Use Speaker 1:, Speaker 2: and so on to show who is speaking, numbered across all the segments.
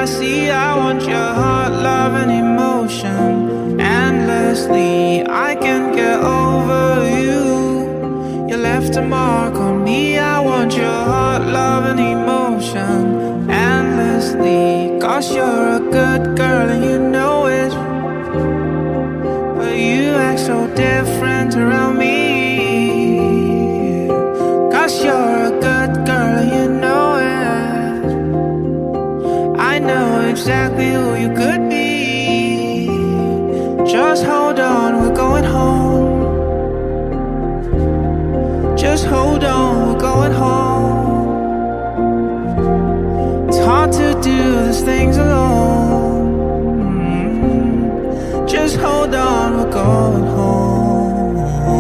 Speaker 1: I see. I want your heart, love, and emotion endlessly. I can't get over you. You left a mark on me. I want your heart, love, and emotion endlessly. 'Cause you're a good girl and you know it, but you act so different around me. 'Cause you're a good girl and you know it. I know exactly who you could be. Just hold on, we're going home. Just hold on, we're going home. It's hard to do these things alone. Just hold on, we're going home.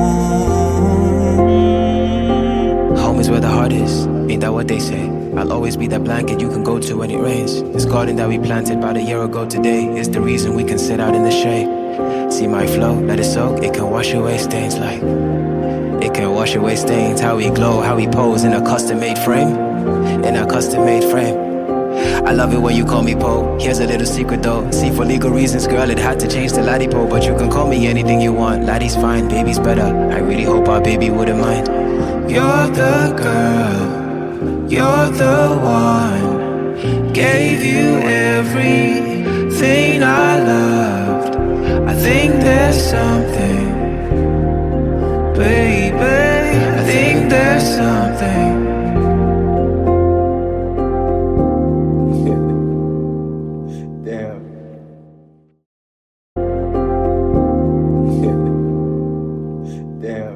Speaker 2: Home is where the heart is, ain't that what they say? I'll always be that blanket you can go to when it rains. This garden that we planted about a year ago today is the reason we can sit out in the shade. See my flow, let it soak, it can wash away stains like. It can wash away stains, how we glow, how we pose in a custom-made frame. In a custom-made frame. I love it when you call me Poe. Here's a little secret though. See, for legal reasons, girl, it had to change to Laddie Poe. But you can call me anything you want. Laddie's fine, baby's better. I really hope our baby wouldn't mind.
Speaker 1: You're the girl, you're the one. Gave you everything I loved. I think there's something, baby, I think there's something.
Speaker 2: Damn. Damn.